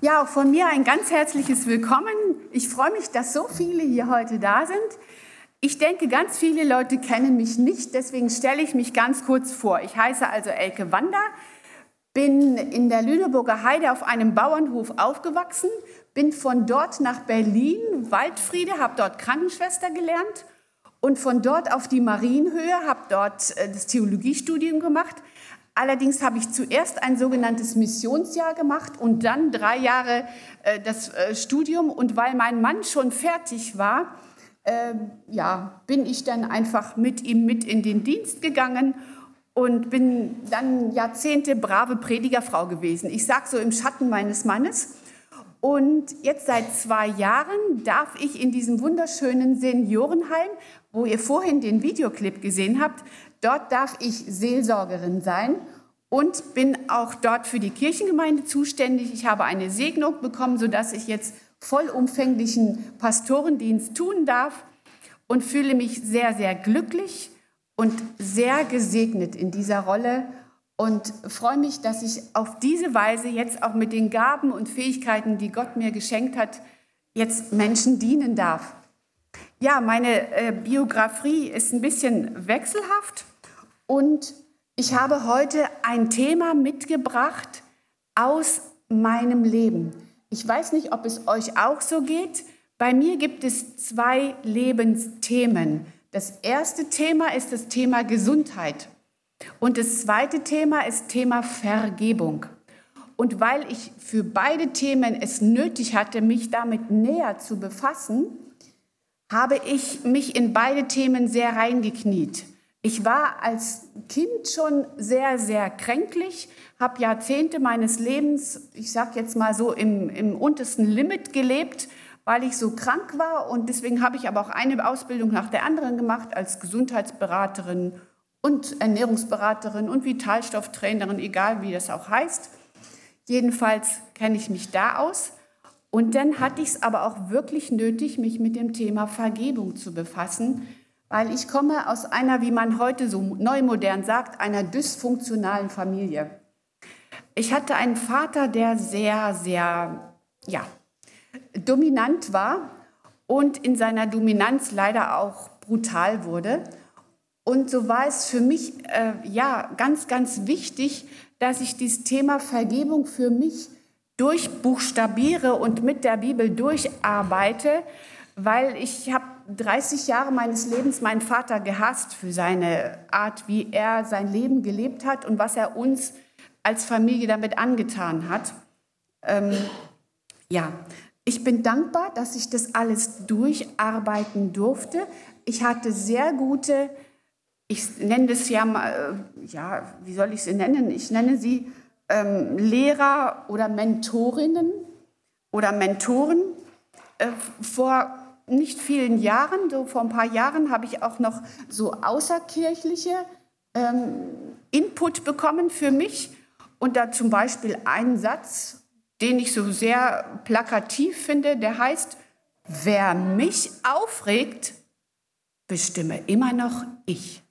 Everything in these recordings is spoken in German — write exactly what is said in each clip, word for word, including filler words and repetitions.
Ja, auch von mir ein ganz herzliches Willkommen. Ich freue mich, dass so viele hier heute da sind. Ich denke, ganz viele Leute kennen mich nicht, deswegen stelle ich mich ganz kurz vor. Ich heiße also Elke Wander, bin in der Lüneburger Heide auf einem Bauernhof aufgewachsen, bin von dort nach Berlin, Waldfriede, habe dort Krankenschwester gelernt und von dort auf die Marienhöhe, habe dort das Theologiestudium gemacht. Allerdings habe ich zuerst ein sogenanntes Missionsjahr gemacht und dann drei Jahre äh, das äh, Studium. Und weil mein Mann schon fertig war, äh, ja, bin ich dann einfach mit ihm mit in den Dienst gegangen und bin dann Jahrzehnte brave Predigerfrau gewesen. Ich sage so im Schatten meines Mannes. Und jetzt seit zwei Jahren darf ich in diesem wunderschönen Seniorenheim, wo ihr vorhin den Videoclip gesehen habt, dort darf ich Seelsorgerin sein und bin auch dort für die Kirchengemeinde zuständig. Ich habe eine Segnung bekommen, sodass ich jetzt vollumfänglichen Pastorendienst tun darf und fühle mich sehr, sehr glücklich und sehr gesegnet in dieser Rolle und freue mich, dass ich auf diese Weise jetzt auch mit den Gaben und Fähigkeiten, die Gott mir geschenkt hat, jetzt Menschen dienen darf. Ja, meine äh, Biografie ist ein bisschen wechselhaft und ich habe heute ein Thema mitgebracht aus meinem Leben. Ich weiß nicht, ob es euch auch so geht. Bei mir gibt es zwei Lebensthemen. Das erste Thema ist das Thema Gesundheit und das zweite Thema ist Thema Vergebung. Und weil ich für beide Themen es nötig hatte, mich damit näher zu befassen, habe ich mich in beide Themen sehr reingekniet. Ich war als Kind schon sehr, sehr kränklich, habe Jahrzehnte meines Lebens, ich sage jetzt mal so, im, im untersten Limit gelebt, weil ich so krank war. Und deswegen habe ich aber auch eine Ausbildung nach der anderen gemacht als Gesundheitsberaterin und Ernährungsberaterin und Vitalstofftrainerin, egal wie das auch heißt. Jedenfalls kenne ich mich da aus. Und dann hatte ich es aber auch wirklich nötig, mich mit dem Thema Vergebung zu befassen, weil ich komme aus einer, wie man heute so neumodern sagt, einer dysfunktionalen Familie. Ich hatte einen Vater, der sehr, sehr, ja, dominant war und in seiner Dominanz leider auch brutal wurde. Und so war es für mich äh, ja, ganz, ganz wichtig, dass ich dieses Thema Vergebung für mich durchbuchstabiere und mit der Bibel durcharbeite, weil ich habe dreißig Jahre meines Lebens meinen Vater gehasst für seine Art, wie er sein Leben gelebt hat und was er uns als Familie damit angetan hat. Ähm, ja, ich bin dankbar, dass ich das alles durcharbeiten durfte. Ich hatte sehr gute, ich nenne das ja mal, ja, wie soll ich sie nennen? Ich nenne sie ähm, Lehrer oder Mentorinnen oder Mentoren. Äh, vor nicht vielen Jahren, so vor ein paar Jahren, habe ich auch noch so außerkirchliche ähm, Input bekommen für mich. Und da zum Beispiel einen Satz, den ich so sehr plakativ finde, der heißt: Wer mich aufregt, bestimme immer noch ich.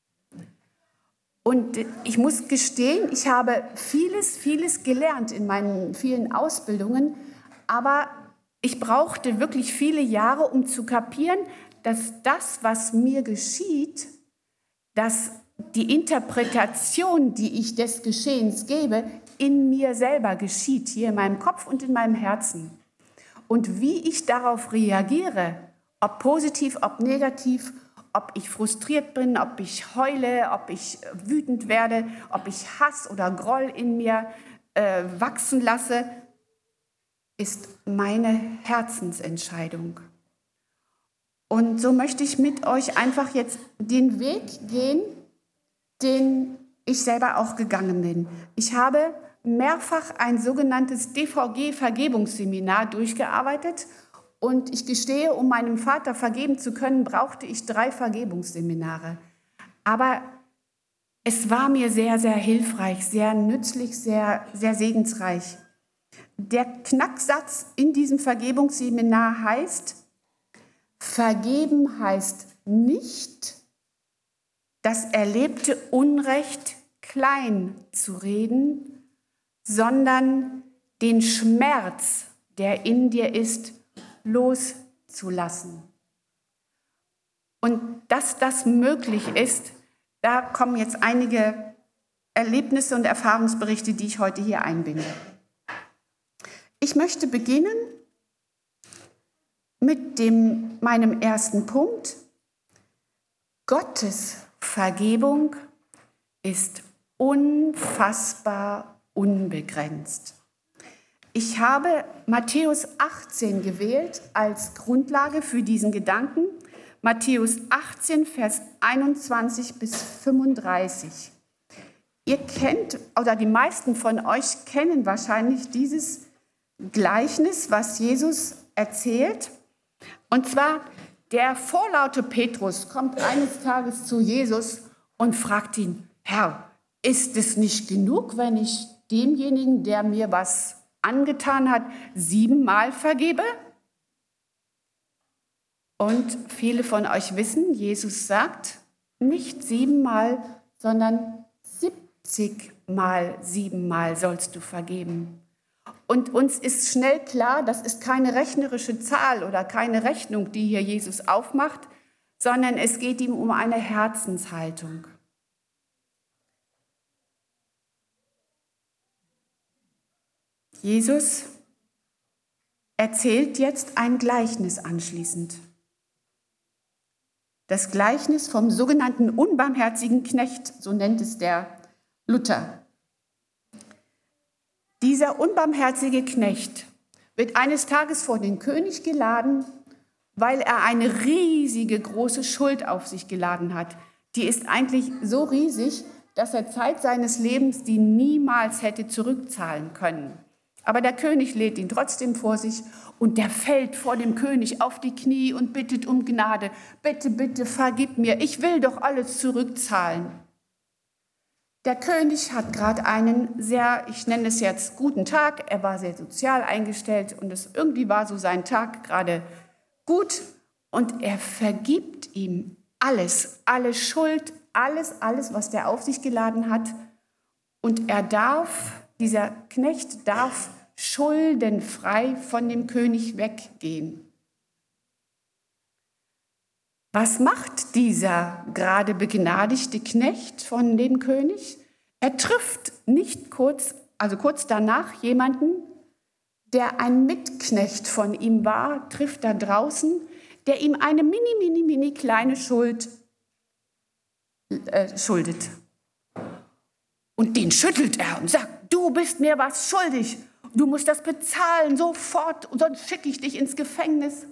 Und ich muss gestehen, ich habe vieles, vieles gelernt in meinen vielen Ausbildungen, aber ich brauchte wirklich viele Jahre, um zu kapieren, dass das, was mir geschieht, dass die Interpretation, die ich des Geschehens gebe, in mir selber geschieht, hier in meinem Kopf und in meinem Herzen. Und wie ich darauf reagiere, ob positiv, ob negativ, ob ich frustriert bin, ob ich heule, ob ich wütend werde, ob ich Hass oder Groll in mir äh, wachsen lasse, ist meine Herzensentscheidung. Und so möchte ich mit euch einfach jetzt den Weg gehen, den ich selber auch gegangen bin. Ich habe mehrfach ein sogenanntes D V G-Vergebungsseminar durchgearbeitet und ich gestehe, um meinem Vater vergeben zu können, brauchte ich drei Vergebungsseminare. Aber es war mir sehr, sehr hilfreich, sehr nützlich, sehr, sehr segensreich. Der Knacksatz in diesem Vergebungsseminar heißt: Vergeben heißt nicht, das erlebte Unrecht klein zu reden, sondern den Schmerz, der in dir ist, loszulassen. Und dass das möglich ist, da kommen jetzt einige Erlebnisse und Erfahrungsberichte, die ich heute hier einbinde. Ich möchte beginnen mit dem, meinem ersten Punkt. Gottes Vergebung ist unfassbar unbegrenzt. Ich habe Matthäus achtzehn gewählt als Grundlage für diesen Gedanken. Matthäus achtzehn, Vers einundzwanzig bis fünfunddreißig. Ihr kennt, oder die meisten von euch kennen wahrscheinlich dieses Gleichnis, was Jesus erzählt. Und zwar, der vorlaute Petrus kommt eines Tages zu Jesus und fragt ihn: Herr, ist es nicht genug, wenn ich demjenigen, der mir was angetan hat, siebenmal vergebe? Und viele von euch wissen, Jesus sagt, nicht siebenmal, sondern siebzigmal siebenmal sollst du vergeben. Und uns ist schnell klar, das ist keine rechnerische Zahl oder keine Rechnung, die hier Jesus aufmacht, sondern es geht ihm um eine Herzenshaltung. Jesus erzählt jetzt ein Gleichnis anschließend. Das Gleichnis vom sogenannten unbarmherzigen Knecht, so nennt es der Luther. Dieser unbarmherzige Knecht wird eines Tages vor den König geladen, weil er eine riesige große Schuld auf sich geladen hat. Die ist eigentlich so riesig, dass er Zeit seines Lebens die niemals hätte zurückzahlen können. Aber der König lädt ihn trotzdem vor sich und der fällt vor dem König auf die Knie und bittet um Gnade. Bitte, bitte, vergib mir, ich will doch alles zurückzahlen. Der König hat gerade einen sehr, ich nenne es jetzt, guten Tag. Er war sehr sozial eingestellt und es irgendwie war so sein Tag gerade gut. Und er vergibt ihm alles, alle Schuld, alles, alles, was der auf sich geladen hat. Und er darf, dieser Knecht darf schuldenfrei von dem König weggehen. Was macht dieser gerade begnadigte Knecht von dem König? Er trifft nicht kurz, also kurz danach jemanden, der ein Mitknecht von ihm war, trifft da draußen, der ihm eine mini, mini, mini kleine Schuld äh, schuldet. Und den schüttelt er und sagt: Du bist mir was schuldig. Du musst das bezahlen sofort, sonst schicke ich dich ins Gefängnis.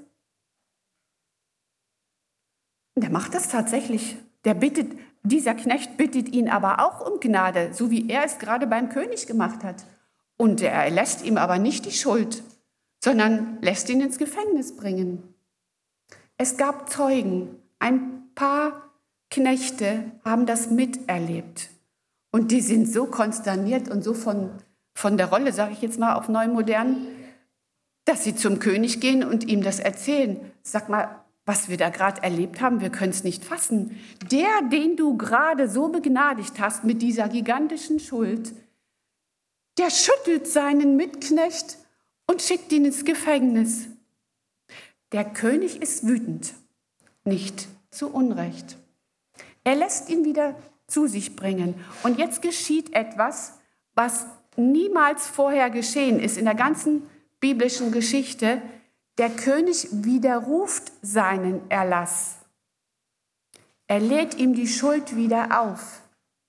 Und er macht das tatsächlich. Der bittet, dieser Knecht bittet ihn aber auch um Gnade, so wie er es gerade beim König gemacht hat. Und er lässt ihm aber nicht die Schuld, sondern lässt ihn ins Gefängnis bringen. Es gab Zeugen. Ein paar Knechte haben das miterlebt. Und die sind so konsterniert und so von, von der Rolle, sage ich jetzt mal auf Neumodern, dass sie zum König gehen und ihm das erzählen. Sag mal, was wir da gerade erlebt haben, wir können es nicht fassen. Der, den du gerade so begnadigt hast mit dieser gigantischen Schuld, der schüttelt seinen Mitknecht und schickt ihn ins Gefängnis. Der König ist wütend, nicht zu Unrecht. Er lässt ihn wieder zu sich bringen. Und jetzt geschieht etwas, was niemals vorher geschehen ist in der ganzen biblischen Geschichte. Der König widerruft seinen Erlass. Er lädt ihm die Schuld wieder auf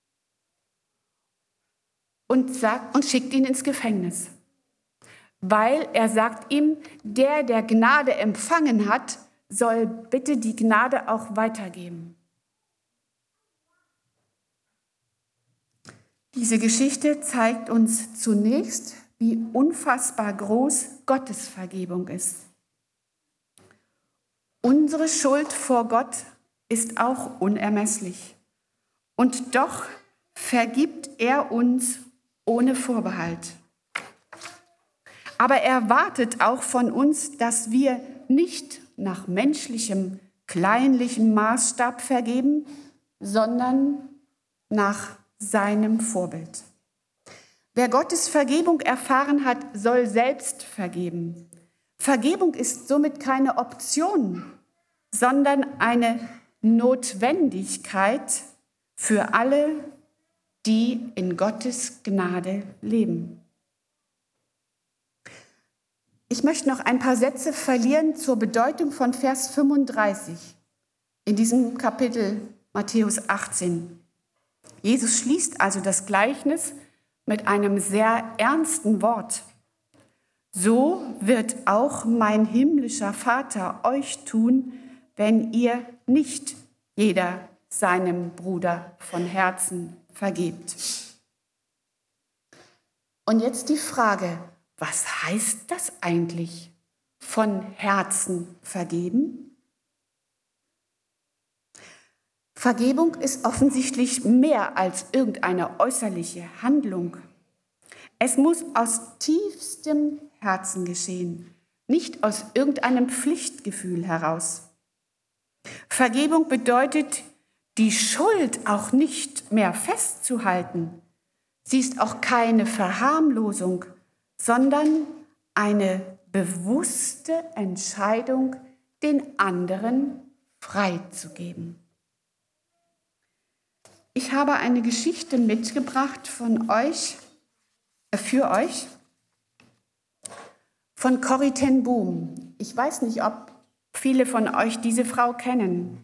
und, sagt, und schickt ihn ins Gefängnis. Weil er sagt ihm, der, der Gnade empfangen hat, soll bitte die Gnade auch weitergeben. Diese Geschichte zeigt uns zunächst, wie unfassbar groß Gottes Vergebung ist. Unsere Schuld vor Gott ist auch unermesslich. Und doch vergibt er uns ohne Vorbehalt. Aber er erwartet auch von uns, dass wir nicht nach menschlichem, kleinlichem Maßstab vergeben, sondern nach seinem Vorbild. Wer Gottes Vergebung erfahren hat, soll selbst vergeben. Vergebung ist somit keine Option, sondern eine Notwendigkeit für alle, die in Gottes Gnade leben. Ich möchte noch ein paar Sätze verlieren zur Bedeutung von Vers fünfunddreißig in diesem Kapitel Matthäus achtzehn. Jesus schließt also das Gleichnis mit einem sehr ernsten Wort. So wird auch mein himmlischer Vater euch tun, wenn ihr nicht jeder seinem Bruder von Herzen vergebt. Und jetzt die Frage, was heißt das eigentlich, von Herzen vergeben? Vergebung ist offensichtlich mehr als irgendeine äußerliche Handlung. Es muss aus tiefstem Herzen geschehen, nicht aus irgendeinem Pflichtgefühl heraus. Vergebung bedeutet, die Schuld auch nicht mehr festzuhalten. Sie ist auch keine Verharmlosung, sondern eine bewusste Entscheidung, den anderen freizugeben. Ich habe eine Geschichte mitgebracht von euch, äh, für euch, von Corrie ten Boom. Ich weiß nicht, ob viele von euch diese Frau kennen.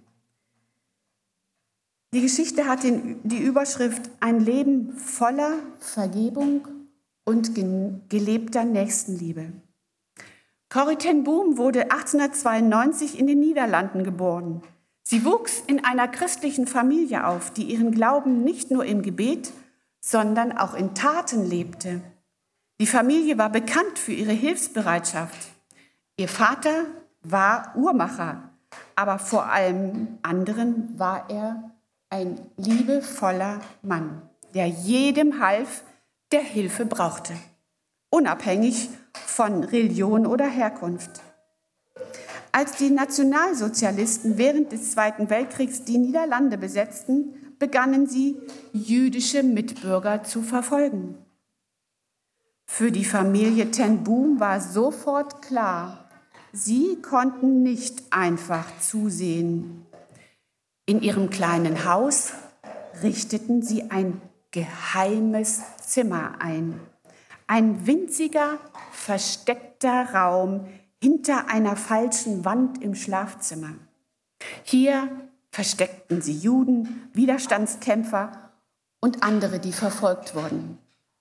Die Geschichte hat die Überschrift Ein Leben voller Vergebung und gelebter Nächstenliebe. Corrie ten Boom wurde achtzehnhundertzweiundneunzig in den Niederlanden geboren. Sie wuchs in einer christlichen Familie auf, die ihren Glauben nicht nur im Gebet, sondern auch in Taten lebte. Die Familie war bekannt für ihre Hilfsbereitschaft. Ihr Vater war Uhrmacher, aber vor allem anderen war er ein liebevoller Mann, der jedem half, der Hilfe brauchte, unabhängig von Religion oder Herkunft. Als die Nationalsozialisten während des Zweiten Weltkriegs die Niederlande besetzten, begannen sie, jüdische Mitbürger zu verfolgen. Für die Familie ten Boom war sofort klar, sie konnten nicht einfach zusehen. In ihrem kleinen Haus richteten sie ein geheimes Zimmer ein. Ein winziger, versteckter Raum hinter einer falschen Wand im Schlafzimmer. Hier versteckten sie Juden, Widerstandskämpfer und andere, die verfolgt wurden.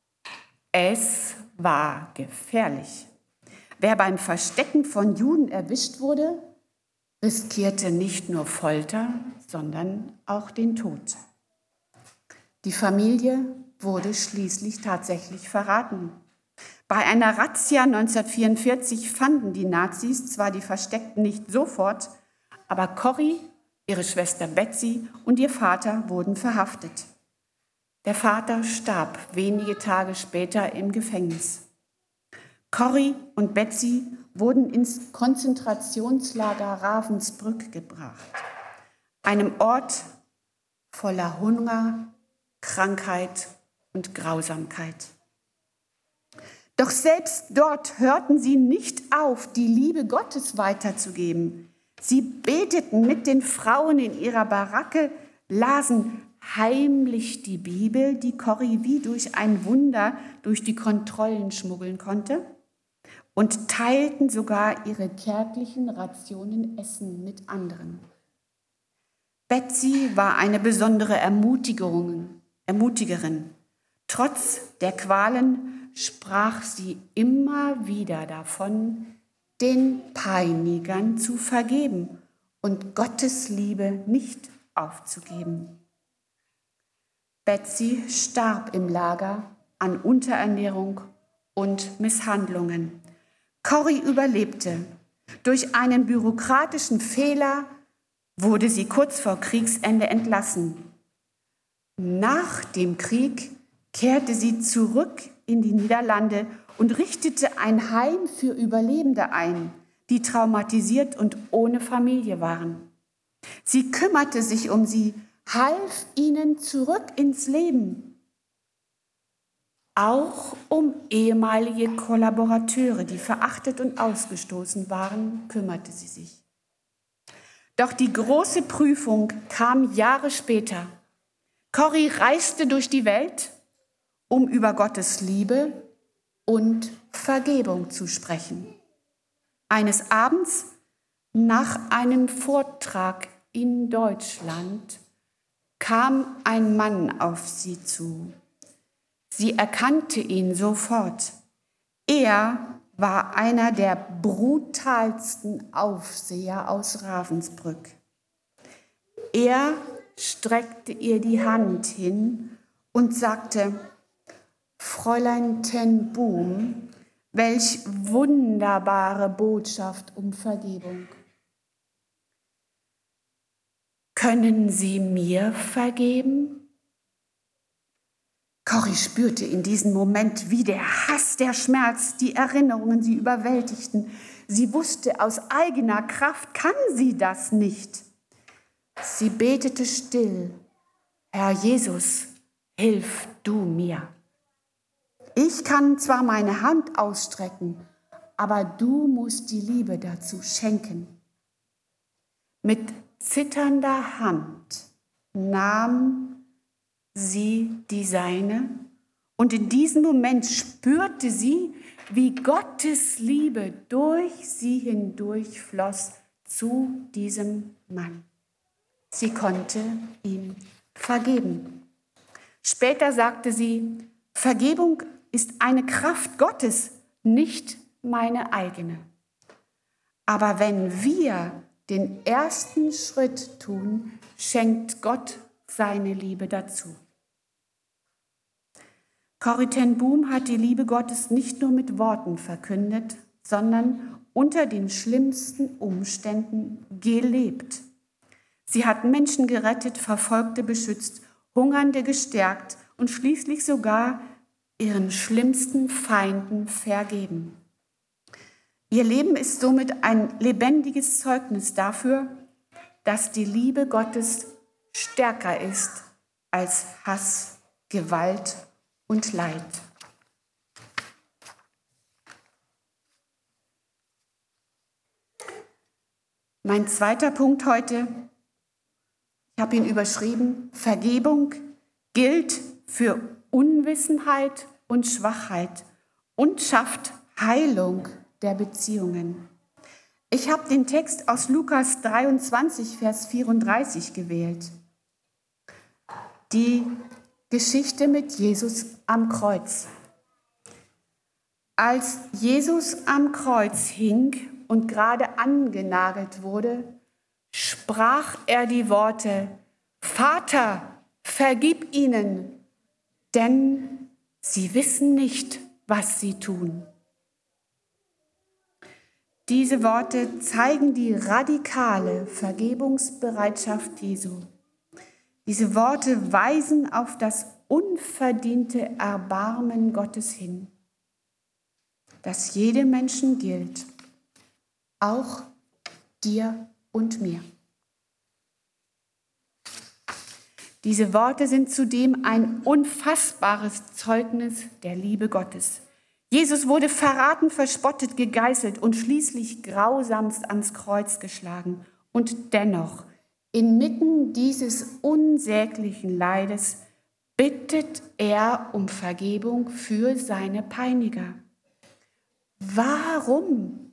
Es war gefährlich. Wer beim Verstecken von Juden erwischt wurde, riskierte nicht nur Folter, sondern auch den Tod. Die Familie wurde schließlich tatsächlich verraten. Bei einer Razzia neunzehnhundertvierundvierzig fanden die Nazis zwar die Versteckten nicht sofort, aber Corrie, ihre Schwester Betsy und ihr Vater wurden verhaftet. Der Vater starb wenige Tage später im Gefängnis. Corrie und Betsy wurden ins Konzentrationslager Ravensbrück gebracht, einem Ort voller Hunger, Krankheit und Grausamkeit. Doch selbst dort hörten sie nicht auf, die Liebe Gottes weiterzugeben. Sie beteten mit den Frauen in ihrer Baracke, lasen heimlich die Bibel, die Corrie wie durch ein Wunder durch die Kontrollen schmuggeln konnte, und teilten sogar ihre kärglichen Rationen Essen mit anderen. Betsy war eine besondere Ermutigerin. Ermutigerin. Trotz der Qualen sprach sie immer wieder davon, den Peinigern zu vergeben und Gottes Liebe nicht aufzugeben. Betsy starb im Lager an Unterernährung und Misshandlungen. Corrie überlebte. Durch einen bürokratischen Fehler wurde sie kurz vor Kriegsende entlassen. Nach dem Krieg kehrte sie zurück in die Niederlande und richtete ein Heim für Überlebende ein, die traumatisiert und ohne Familie waren. Sie kümmerte sich um sie, half ihnen zurück ins Leben. Auch um ehemalige Kollaborateure, die verachtet und ausgestoßen waren, kümmerte sie sich. Doch die große Prüfung kam Jahre später. Corrie reiste durch die Welt, um über Gottes Liebe und Vergebung zu sprechen. Eines Abends nach einem Vortrag in Deutschland kam ein Mann auf sie zu. Sie erkannte ihn sofort. Er war einer der brutalsten Aufseher aus Ravensbrück. Er streckte ihr die Hand hin und sagte: Fräulein ten Boom, welch wunderbare Botschaft um Vergebung. Können Sie mir vergeben? Corrie spürte in diesem Moment, wie der Hass, der Schmerz, die Erinnerungen sie überwältigten. Sie wusste, aus eigener Kraft kann sie das nicht. Sie betete still: Herr Jesus, hilf du mir. Ich kann zwar meine Hand ausstrecken, aber du musst die Liebe dazu schenken. Mit zitternder Hand nahm sie die seine und in diesem Moment spürte sie, wie Gottes Liebe durch sie hindurch floss zu diesem Mann. Sie konnte ihm vergeben. Später sagte sie: Vergebung ist eine Kraft Gottes, nicht meine eigene. Aber wenn wir den ersten Schritt tun, schenkt Gott seine Liebe dazu. Corrie ten Boom hat die Liebe Gottes nicht nur mit Worten verkündet, sondern unter den schlimmsten Umständen gelebt. Sie hat Menschen gerettet, Verfolgte beschützt, Hungernde gestärkt und schließlich sogar ihren schlimmsten Feinden vergeben. Ihr Leben ist somit ein lebendiges Zeugnis dafür, dass die Liebe Gottes stärker ist als Hass, Gewalt und Leid. Mein zweiter Punkt heute, ich habe ihn überschrieben: Vergebung gilt für Unwissenheit und Schwachheit und schafft Heilung der Beziehungen. Ich habe den Text aus Lukas dreiundzwanzig, Vers vierunddreißig gewählt. Die Geschichte mit Jesus am Kreuz. Als Jesus am Kreuz hing und gerade angenagelt wurde, sprach er die Worte: Vater, vergib ihnen, denn sie wissen nicht, was sie tun. Diese Worte zeigen die radikale Vergebungsbereitschaft Jesu. Diese Worte weisen auf das unverdiente Erbarmen Gottes hin, das jedem Menschen gilt, auch dir und mir. Diese Worte sind zudem ein unfassbares Zeugnis der Liebe Gottes. Jesus wurde verraten, verspottet, gegeißelt und schließlich grausamst ans Kreuz geschlagen. Und dennoch, inmitten dieses unsäglichen Leides, bittet er um Vergebung für seine Peiniger. Warum?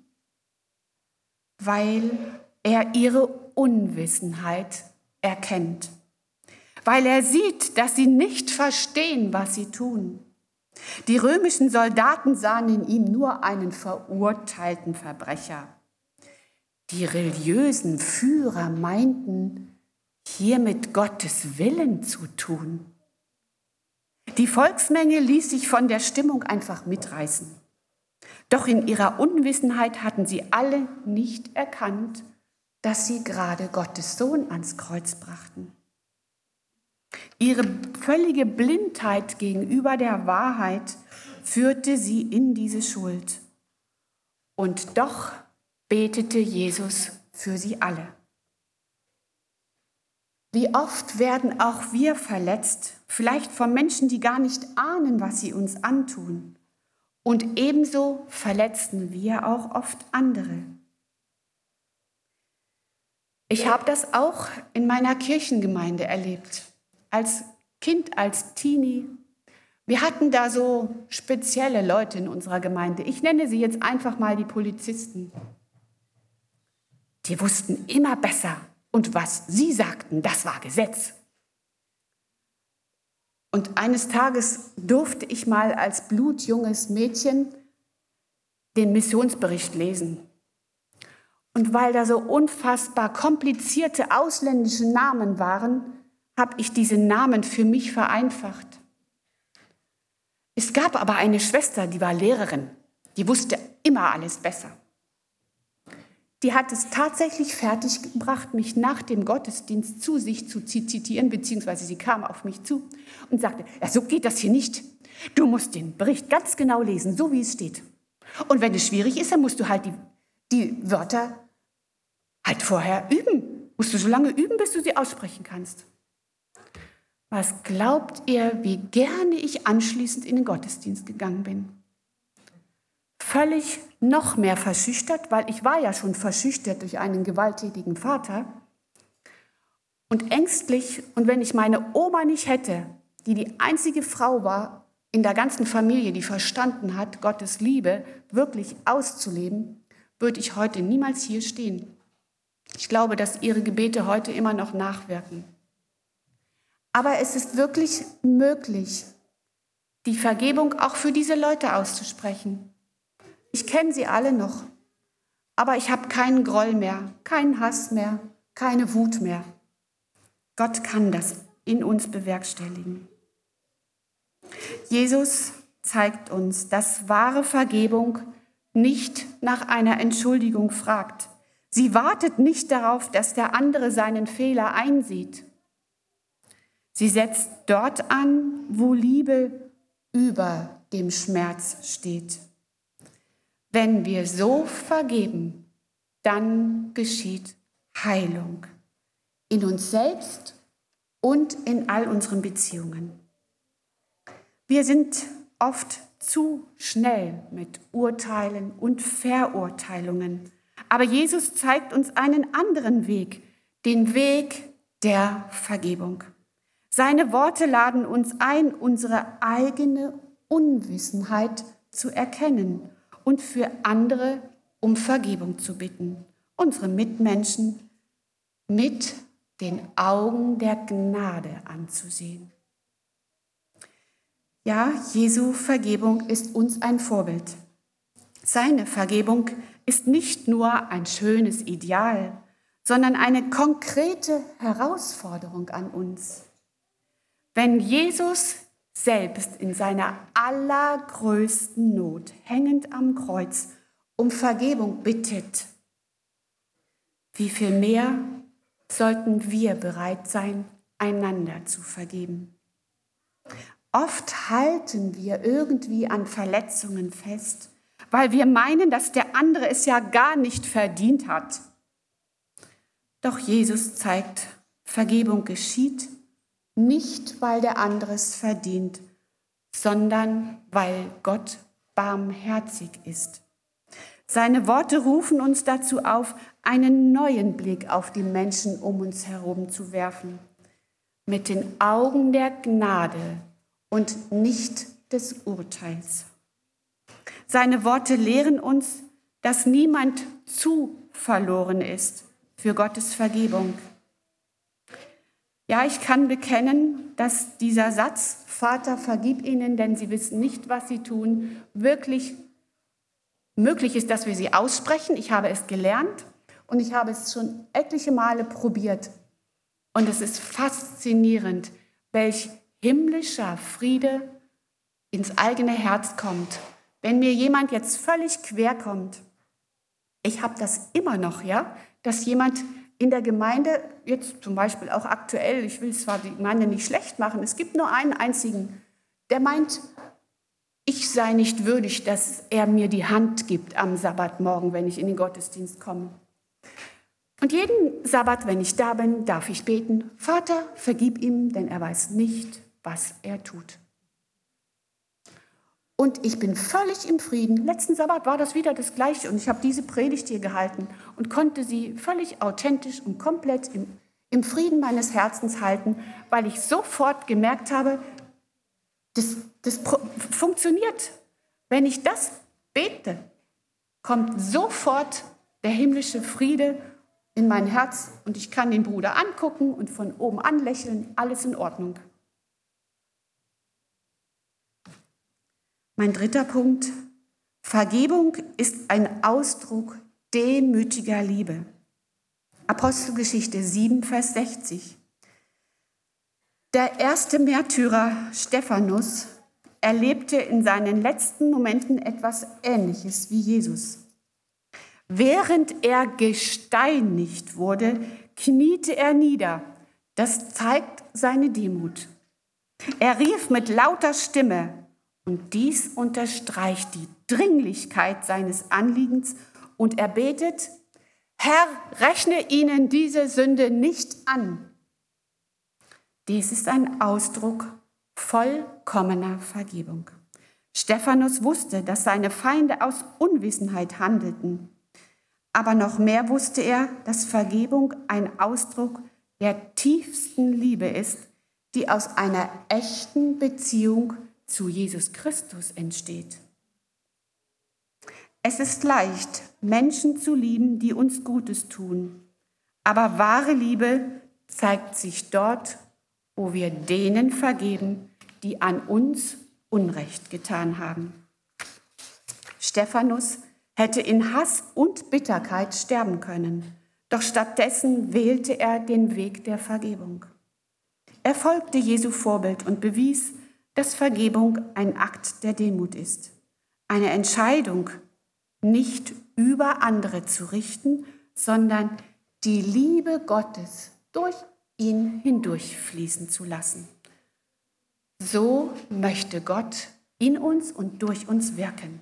Weil er ihre Unwissenheit erkennt. Weil er sieht, dass sie nicht verstehen, was sie tun. Die römischen Soldaten sahen in ihm nur einen verurteilten Verbrecher. Die religiösen Führer meinten, hiermit Gottes Willen zu tun. Die Volksmenge ließ sich von der Stimmung einfach mitreißen. Doch in ihrer Unwissenheit hatten sie alle nicht erkannt, dass sie gerade Gottes Sohn ans Kreuz brachten. Ihre völlige Blindheit gegenüber der Wahrheit führte sie in diese Schuld. Und doch betete Jesus für sie alle. Wie oft werden auch wir verletzt, vielleicht von Menschen, die gar nicht ahnen, was sie uns antun. Und ebenso verletzen wir auch oft andere. Ich habe das auch in meiner Kirchengemeinde erlebt. Als Kind, als Teenie. Wir hatten da so spezielle Leute in unserer Gemeinde. Ich nenne sie jetzt einfach mal die Polizisten. Die wussten immer besser. Und was sie sagten, das war Gesetz. Und eines Tages durfte ich mal als blutjunges Mädchen den Missionsbericht lesen. Und weil da so unfassbar komplizierte ausländische Namen waren, habe ich diese Namen für mich vereinfacht. Es gab aber eine Schwester, die war Lehrerin. Die wusste immer alles besser. Die hat es tatsächlich fertiggebracht, mich nach dem Gottesdienst zu sich zu zitieren, beziehungsweise sie kam auf mich zu und sagte, ja, so geht das hier nicht. Du musst den Bericht ganz genau lesen, so wie es steht. Und wenn es schwierig ist, dann musst du halt die, die Wörter halt vorher üben. Musst du so lange üben, bis du sie aussprechen kannst. Was glaubt ihr, wie gerne ich anschließend in den Gottesdienst gegangen bin? Völlig noch mehr verschüchtert, weil ich war ja schon verschüchtert durch einen gewalttätigen Vater und ängstlich. Und wenn ich meine Oma nicht hätte, die die einzige Frau war in der ganzen Familie, die verstanden hat, Gottes Liebe wirklich auszuleben, würde ich heute niemals hier stehen. Ich glaube, dass ihre Gebete heute immer noch nachwirken. Aber es ist wirklich möglich, die Vergebung auch für diese Leute auszusprechen. Ich kenne sie alle noch, aber ich habe keinen Groll mehr, keinen Hass mehr, keine Wut mehr. Gott kann das in uns bewerkstelligen. Jesus zeigt uns, dass wahre Vergebung nicht nach einer Entschuldigung fragt. Sie wartet nicht darauf, dass der andere seinen Fehler einsieht. Sie setzt dort an, wo Liebe über dem Schmerz steht. Wenn wir so vergeben, dann geschieht Heilung in uns selbst und in all unseren Beziehungen. Wir sind oft zu schnell mit Urteilen und Verurteilungen. Aber Jesus zeigt uns einen anderen Weg, den Weg der Vergebung. Seine Worte laden uns ein, unsere eigene Unwissenheit zu erkennen und für andere um Vergebung zu bitten. Unsere Mitmenschen mit den Augen der Gnade anzusehen. Ja, Jesu Vergebung ist uns ein Vorbild. Seine Vergebung ist nicht nur ein schönes Ideal, sondern eine konkrete Herausforderung an uns. Wenn Jesus selbst in seiner allergrößten Not, hängend am Kreuz, um Vergebung bittet, wie viel mehr sollten wir bereit sein, einander zu vergeben? Oft halten wir irgendwie an Verletzungen fest, weil wir meinen, dass der andere es ja gar nicht verdient hat. Doch Jesus zeigt, Vergebung geschieht nicht, weil der andere es verdient, sondern weil Gott barmherzig ist. Seine Worte rufen uns dazu auf, einen neuen Blick auf die Menschen um uns herum zu werfen, mit den Augen der Gnade und nicht des Urteils. Seine Worte lehren uns, dass niemand zu verloren ist für Gottes Vergebung. Ja, ich kann bekennen, dass dieser Satz, Vater, vergib ihnen, denn sie wissen nicht, was sie tun, wirklich möglich ist, dass wir sie aussprechen. Ich habe es gelernt und ich habe es schon etliche Male probiert. Und es ist faszinierend, welch himmlischer Friede ins eigene Herz kommt. Wenn mir jemand jetzt völlig quer kommt, ich habe das immer noch, ja, dass jemand in der Gemeinde, jetzt zum Beispiel auch aktuell, ich will zwar die Gemeinde nicht schlecht machen, es gibt nur einen einzigen, der meint, ich sei nicht würdig, dass er mir die Hand gibt am Sabbatmorgen, wenn ich in den Gottesdienst komme. Und Und jeden Sabbat, wenn ich da bin, darf ich beten, Vater, vergib ihm, denn er weiß nicht, was er tut. Und ich bin völlig im Frieden. Letzten Sabbat war das wieder das Gleiche und ich habe diese Predigt hier gehalten und konnte sie völlig authentisch und komplett im, im Frieden meines Herzens halten, weil ich sofort gemerkt habe, das, das funktioniert. Wenn ich das bete, kommt sofort der himmlische Friede in mein Herz und ich kann den Bruder angucken und von oben anlächeln, alles in Ordnung. Mein dritter Punkt, Vergebung ist ein Ausdruck demütiger Liebe. Apostelgeschichte sieben, Vers sechzig. Der erste Märtyrer Stephanus erlebte in seinen letzten Momenten etwas Ähnliches wie Jesus. Während er gesteinigt wurde, kniete er nieder. Das zeigt seine Demut. Er rief mit lauter Stimme, und dies unterstreicht die Dringlichkeit seines Anliegens, und er betet, Herr, rechne ihnen diese Sünde nicht an. Dies ist ein Ausdruck vollkommener Vergebung. Stephanus wusste, dass seine Feinde aus Unwissenheit handelten. Aber noch mehr wusste er, dass Vergebung ein Ausdruck der tiefsten Liebe ist, die aus einer echten Beziehung zu Jesus Christus entsteht. Es ist leicht, Menschen zu lieben, die uns Gutes tun. Aber wahre Liebe zeigt sich dort, wo wir denen vergeben, die an uns Unrecht getan haben. Stephanus hätte in Hass und Bitterkeit sterben können, doch stattdessen wählte er den Weg der Vergebung. Er folgte Jesu Vorbild und bewies, dass Vergebung ein Akt der Demut ist. Eine Entscheidung, nicht über andere zu richten, sondern die Liebe Gottes durch ihn hindurchfließen zu lassen. So möchte Gott in uns und durch uns wirken.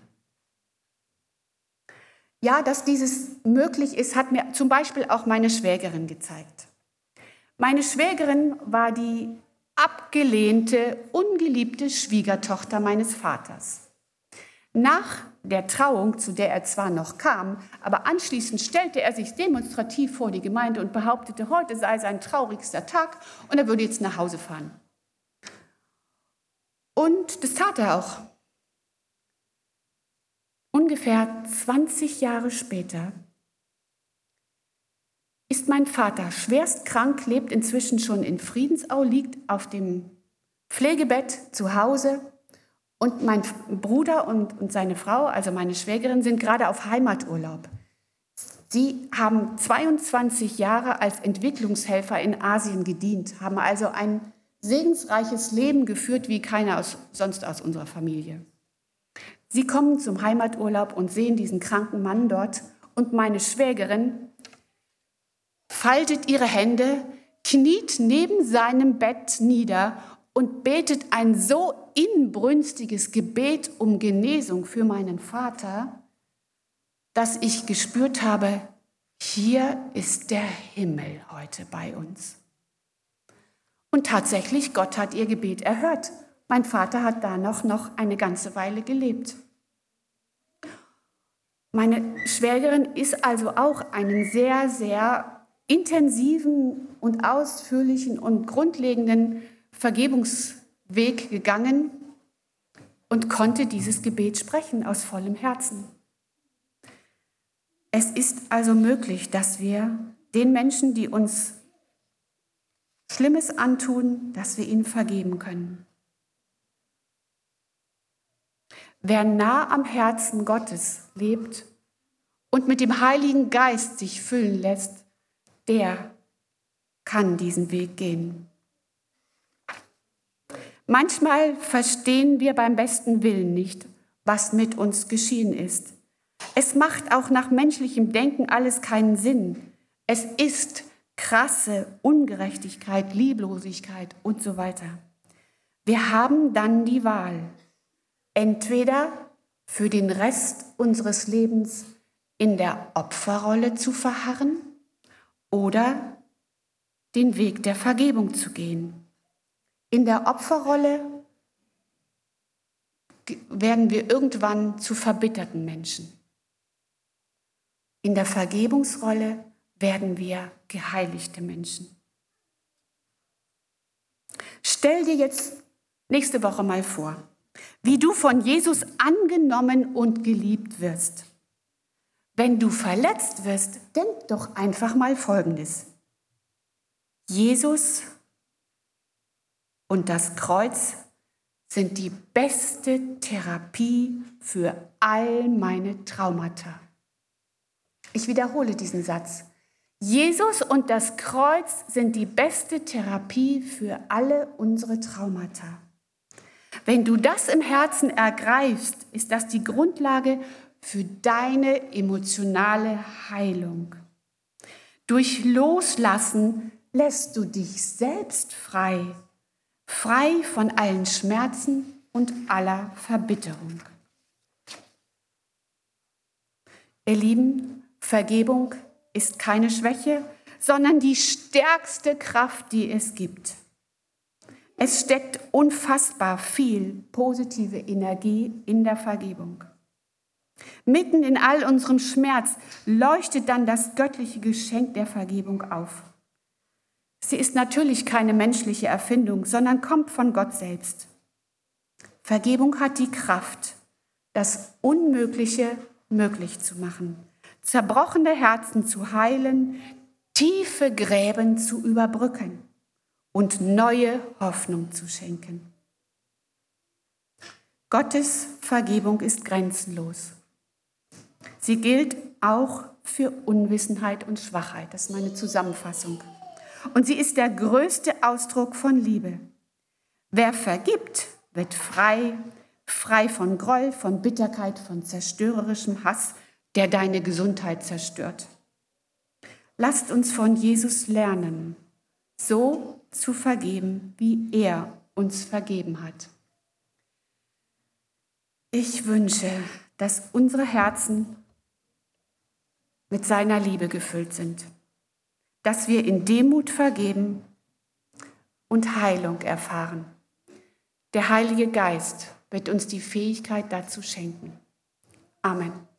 Ja, dass dieses möglich ist, hat mir zum Beispiel auch meine Schwägerin gezeigt. Meine Schwägerin war die abgelehnte, ungeliebte Schwiegertochter meines Vaters. Nach der Trauung, zu der er zwar noch kam, aber anschließend stellte er sich demonstrativ vor die Gemeinde und behauptete, heute sei sein traurigster Tag und er würde jetzt nach Hause fahren. Und das tat er auch. Ungefähr zwanzig Jahre später ist mein Vater schwerst krank, lebt inzwischen schon in Friedensau, liegt auf dem Pflegebett zu Hause und mein Bruder und, und seine Frau, also meine Schwägerin, sind gerade auf Heimaturlaub. Sie haben zweiundzwanzig Jahre als Entwicklungshelfer in Asien gedient, haben also ein segensreiches Leben geführt wie keiner aus, sonst aus unserer Familie. Sie kommen zum Heimaturlaub und sehen diesen kranken Mann dort und meine Schwägerin faltet ihre Hände, kniet neben seinem Bett nieder und betet ein so inbrünstiges Gebet um Genesung für meinen Vater, dass ich gespürt habe, hier ist der Himmel heute bei uns. Und tatsächlich, Gott hat ihr Gebet erhört. Mein Vater hat da noch, noch eine ganze Weile gelebt. Meine Schwägerin ist also auch einen sehr, sehr intensiven und ausführlichen und grundlegenden Vergebungsweg gegangen und konnte dieses Gebet sprechen aus vollem Herzen. Es ist also möglich, dass wir den Menschen, die uns Schlimmes antun, dass wir ihnen vergeben können. Wer nah am Herzen Gottes lebt und mit dem Heiligen Geist sich füllen lässt, der kann diesen Weg gehen. Manchmal verstehen wir beim besten Willen nicht, was mit uns geschehen ist. Es macht auch nach menschlichem Denken alles keinen Sinn. Es ist krasse Ungerechtigkeit, Lieblosigkeit und so weiter. Wir haben dann die Wahl, entweder für den Rest unseres Lebens in der Opferrolle zu verharren oder den Weg der Vergebung zu gehen. In der Opferrolle werden wir irgendwann zu verbitterten Menschen. In der Vergebungsrolle werden wir geheiligte Menschen. Stell dir jetzt nächste Woche mal vor, wie du von Jesus angenommen und geliebt wirst. Wenn du verletzt wirst, denk doch einfach mal Folgendes. Jesus und das Kreuz sind die beste Therapie für all meine Traumata. Ich wiederhole diesen Satz. Jesus und das Kreuz sind die beste Therapie für alle unsere Traumata. Wenn du das im Herzen ergreifst, ist das die Grundlage für deine emotionale Heilung. Durch Loslassen lässt du dich selbst frei, frei von allen Schmerzen und aller Verbitterung. Ihr Lieben, Vergebung ist keine Schwäche, sondern die stärkste Kraft, die es gibt. Es steckt unfassbar viel positive Energie in der Vergebung. Mitten in all unserem Schmerz leuchtet dann das göttliche Geschenk der Vergebung auf. Sie ist natürlich keine menschliche Erfindung, sondern kommt von Gott selbst. Vergebung hat die Kraft, das Unmögliche möglich zu machen, zerbrochene Herzen zu heilen, tiefe Gräben zu überbrücken und neue Hoffnung zu schenken. Gottes Vergebung ist grenzenlos. Sie gilt auch für Unwissenheit und Schwachheit. Das ist meine Zusammenfassung. Und sie ist der größte Ausdruck von Liebe. Wer vergibt, wird frei, frei von Groll, von Bitterkeit, von zerstörerischem Hass, der deine Gesundheit zerstört. Lasst uns von Jesus lernen, so zu vergeben, wie er uns vergeben hat. Ich wünsche, dass unsere Herzen mit seiner Liebe gefüllt sind, dass wir in Demut vergeben und Heilung erfahren. Der Heilige Geist wird uns die Fähigkeit dazu schenken. Amen.